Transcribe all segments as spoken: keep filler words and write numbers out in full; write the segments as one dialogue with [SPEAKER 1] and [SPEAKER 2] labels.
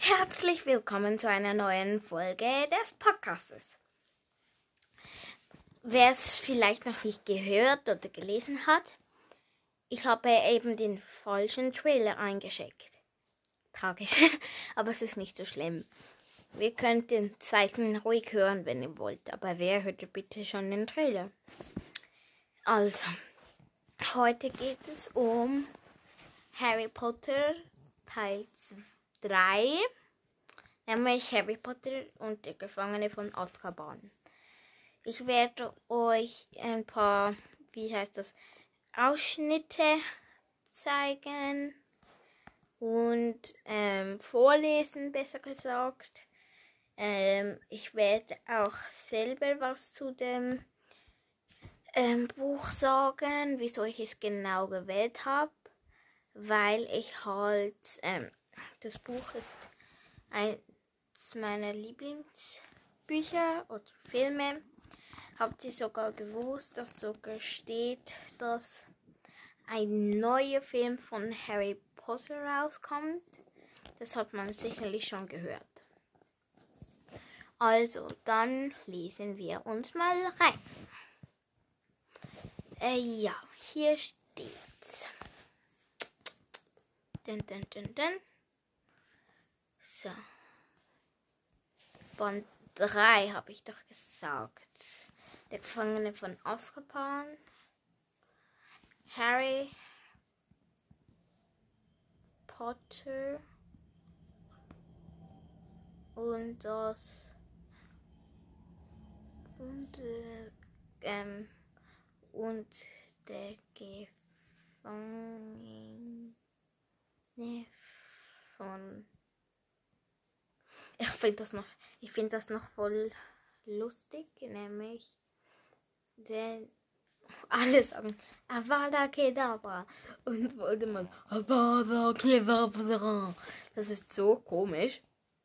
[SPEAKER 1] Herzlich willkommen zu einer neuen Folge des Podcasts. Wer es vielleicht noch nicht gehört oder gelesen hat, ich habe eben den falschen Trailer eingeschickt. Tragisch, aber es ist nicht so schlimm. Wir können den zweiten ruhig hören, wenn ihr wollt, aber wer hört bitte schon den Trailer? Also, heute geht es um Harry Potter Teil drei, nämlich Harry Potter und der Gefangene von Azkaban. Ich werde euch ein paar, wie heißt das, Ausschnitte zeigen und ähm, vorlesen, besser gesagt. Ähm, ich werde auch selber was zu dem ähm, Buch sagen, wieso ich es genau gewählt habe, weil ich halt, ähm, das Buch ist eins meiner Lieblingsbücher oder Filme. Habt ihr sogar gewusst, dass sogar steht, dass ein neuer Film von Harry Potter rauskommt? Das hat man sicherlich schon gehört. Also, dann lesen wir uns mal rein. Äh, ja, hier steht's. Dun, dun, dun, dun. So. Band drei habe ich doch gesagt. Der Gefangene von Azkaban. Harry Potter und das und, äh, ähm, und der Gefangene von ich finde das noch ich finde das noch voll lustig, nämlich denn alle sagen Avada Kedavra und Voldemort Avada Kedavra. Das ist so komisch.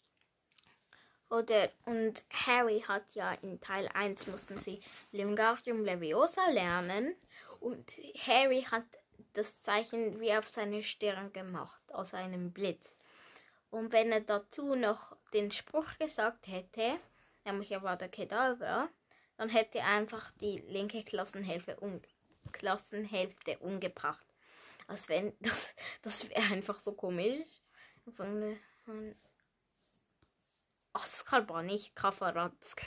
[SPEAKER 1] Oder und Harry hat ja in Teil eins mussten sie Wingardium Leviosa lernen und Harry hat das Zeichen wie auf seine Stirn gemacht, aus einem Blitz. Und wenn er dazu noch den Spruch gesagt hätte, nämlich Avada Kedavra, dann hätte er einfach die linke Klassenhälfte, um, Klassenhälfte umgebracht. Als wenn, das, das wäre einfach so komisch. Von, von Azkaban, nicht Kafaransk.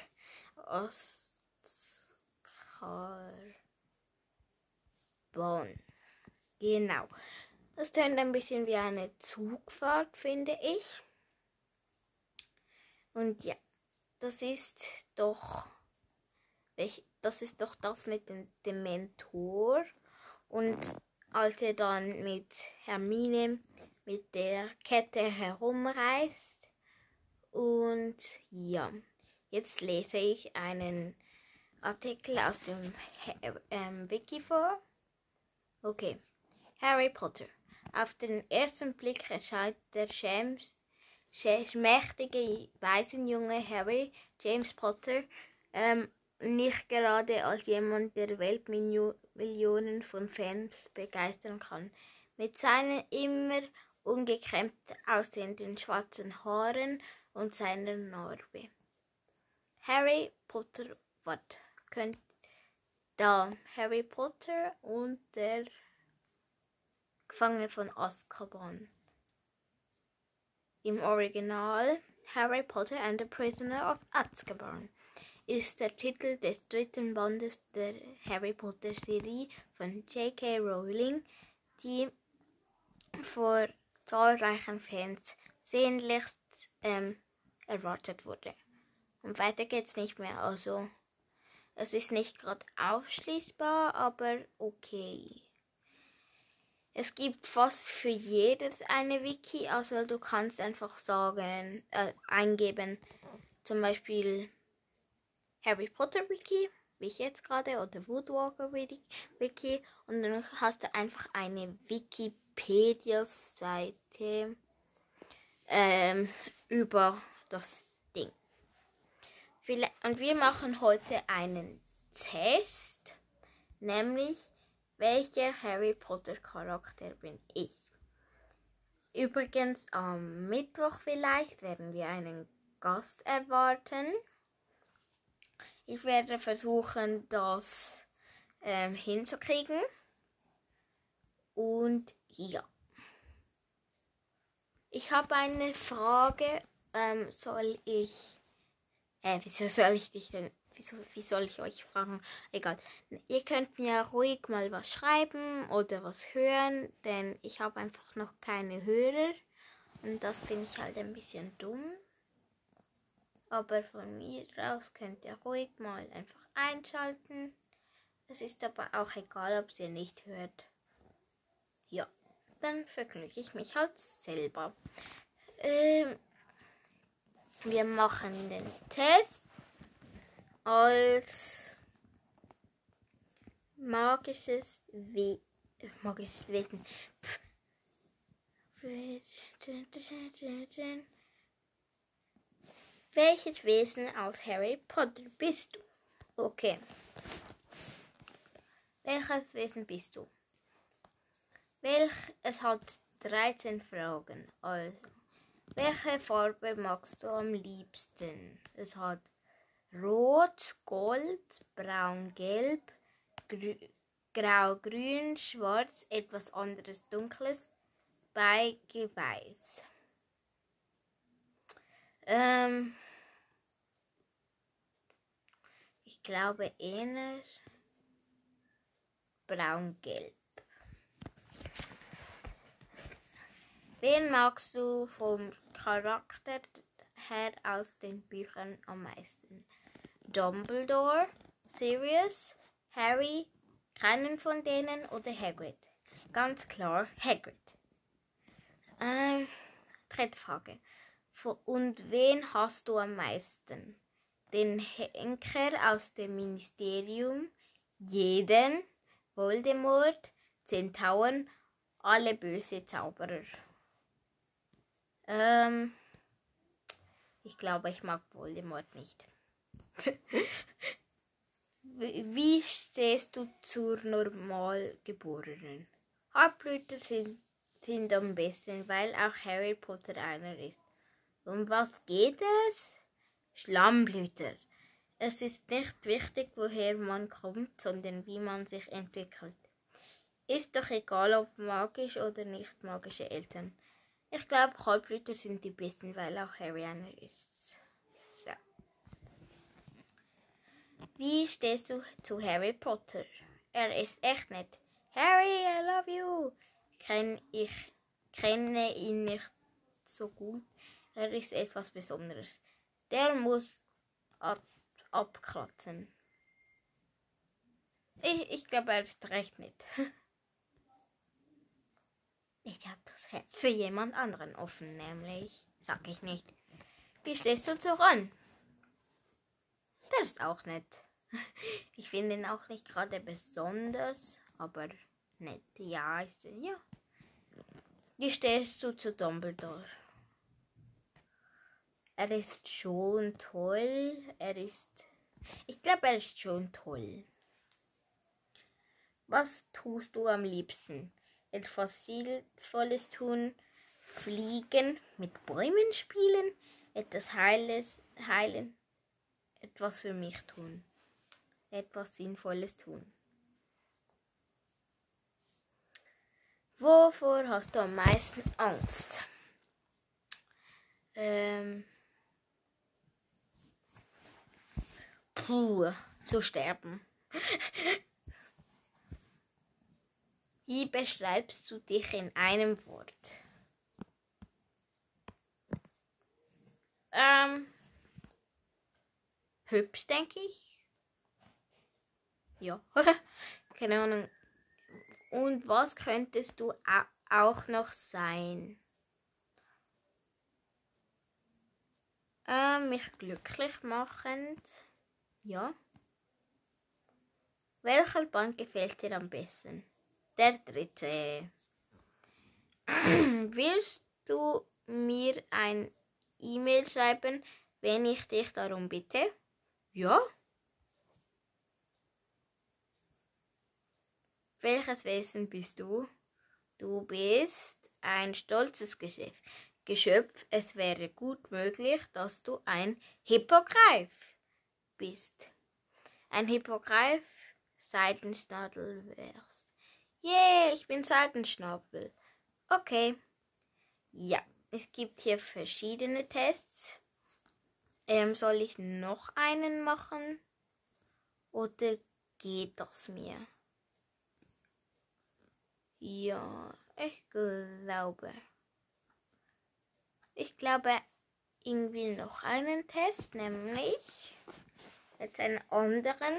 [SPEAKER 1] Azkaban. Genau. Das tönt ein bisschen wie eine Zugfahrt, finde ich. Und ja, das ist doch... Das ist doch das mit dem Dementor. Und als er dann mit Hermine mit der Kette herumreist. Und ja, jetzt lese ich einen Artikel aus dem ähm, Wiki vor. Okay. Harry Potter. Auf den ersten Blick erscheint der James, schmächtige Waisenjunge Harry James Potter ähm, nicht gerade als jemand, der Weltmillionen von Fans begeistern kann. Mit seinen immer ungekämmt aussehenden schwarzen Haaren und seiner Narbe. Harry Potter, was könnt da? Harry Potter und der Gefangene von Azkaban. Im Original Harry Potter and the Prisoner of Azkaban ist der Titel des dritten Bandes der Harry Potter Serie von J K Rowling, die vor zahlreichen Fans sehnlichst ähm, erwartet wurde. Und weiter geht's nicht mehr, also es ist nicht gerade ausschließbar, aber okay. Es gibt fast für jedes eine Wiki, also du kannst einfach sagen, äh, eingeben, zum Beispiel Harry Potter Wiki, wie ich jetzt gerade, oder Woodwalker Wiki, und dann hast du einfach eine Wikipedia-Seite ähm, über das Ding. Und wir machen heute einen Test, nämlich welcher Harry Potter Charakter bin ich? Übrigens am Mittwoch vielleicht werden wir einen Gast erwarten. Ich werde versuchen, das ähm, hinzukriegen. Und ja. Ich habe eine Frage. Ähm, soll ich... Äh, wieso soll ich dich denn... Wieso, wie soll ich euch fragen? Egal. Ihr könnt mir ruhig mal was schreiben oder was hören, denn ich habe einfach noch keine Hörer. Und das finde ich halt ein bisschen dumm. Aber von mir aus könnt ihr ruhig mal einfach einschalten. Es ist aber auch egal, ob ihr nicht hört. Ja, dann vergnüge ich mich halt selber. Ähm, wir machen den Test als magisches, We magisches Wesen. Pff. Welches Wesen aus Harry Potter bist du? Okay. Welches Wesen bist du? Welch, es hat dreizehn Fragen. Also, welche Farbe magst du am liebsten? Es hat Rot, Gold, Braun, Gelb, Grü- Grau, Grün, Schwarz, etwas anderes Dunkles, Beige, Weiß. Ähm, ich glaube eher Braun-Gelb. Wen magst du vom Charakter her aus den Büchern am meisten? Dumbledore, Sirius, Harry, keinen von denen oder Hagrid? Ganz klar Hagrid. Ähm, dritte Frage. Und wen hast du am meisten? Den Henker aus dem Ministerium, jeden, Voldemort, Zentauren, alle böse Zauberer. Ähm, ich glaube, ich mag Voldemort nicht. Wie stehst du zur Normalgeborenen? Halbblüter sind, sind am besten, weil auch Harry Potter einer ist. Um was geht es? Schlammblüter. Es ist nicht wichtig, woher man kommt, sondern wie man sich entwickelt. Ist doch egal, ob magisch oder nicht magische Eltern. Ich glaube, Halbblüter sind die besten, weil auch Harry einer ist. So. Wie stehst du zu Harry Potter? Er ist echt nett. Harry, I love you. Kenn ich kenne ihn nicht so gut. Er ist etwas Besonderes. Der muss ab, abkratzen. Ich, ich glaube, er ist recht nett. Ich habe das Herz für jemand anderen offen, nämlich, sag ich nicht. Wie stehst du zu Ron? Der ist auch nett. Ich finde ihn auch nicht gerade besonders, aber nett. Ja, ist er, ja. Wie stehst du zu Dumbledore? Er ist schon toll. Er ist... Ich glaube, er ist schon toll. Was tust du am liebsten? Etwas Sinnvolles tun, fliegen, mit Bäumen spielen, etwas Heiles, heilen, etwas für mich tun, etwas Sinnvolles tun. Wovor hast du am meisten Angst? Ähm, puh, zu sterben. Wie beschreibst du dich in einem Wort? Ähm, hübsch, denke ich. Ja, keine Ahnung. Und was könntest du auch noch sein? Äh, mich glücklich machend. Ja. Welcher Band gefällt dir am besten? Der dritte. Willst du mir ein E-Mail schreiben, wenn ich dich darum bitte? Ja. Welches Wesen bist du? Du bist ein stolzes Geschöpf. Geschöpf. Es wäre gut möglich, dass du ein Hippogreif bist. Ein Hippogreif, Seitenschnabel wärst. Yeah, ich bin Seitenschnabel. Okay. Ja, es gibt hier verschiedene Tests. Ähm, soll ich noch einen machen? Oder geht das mir? Ja, ich glaube. Ich glaube irgendwie noch einen Test, nämlich jetzt einen anderen.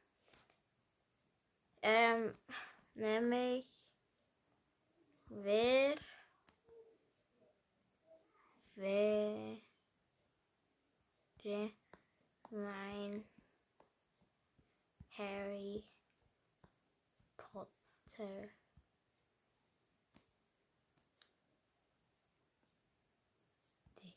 [SPEAKER 1] Ähm, nämlich wer wäre mein Harry Potter Date?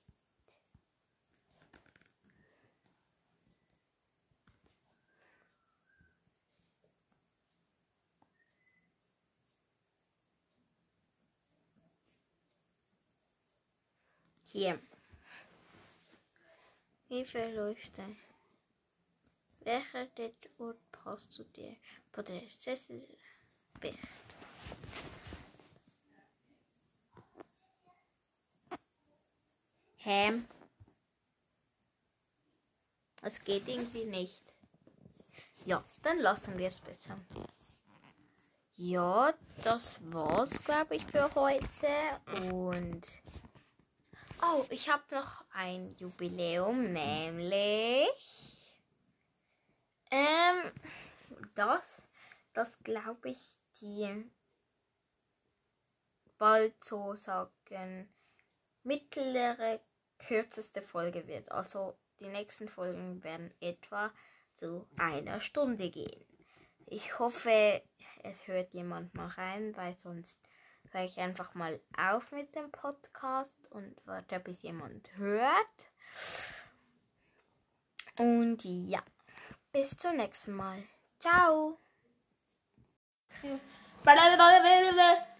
[SPEAKER 1] Hier. Wie verläuft dein? Welcher Ort passt zu dir? Podest. Hä? Es geht irgendwie nicht. Ja, dann lassen wir es besser. Ja, das war's, glaube ich, für heute. Und oh, ich habe noch ein Jubiläum, nämlich ähm, das, das glaube ich, die bald so sagen mittlere, kürzeste Folge wird. Also die nächsten Folgen werden etwa zu einer Stunde gehen. Ich hoffe, es hört jemand mal rein, weil sonst höre ich einfach mal auf mit dem Podcast und warte, bis jemand hört. Und ja, bis zum nächsten Mal. Ciao.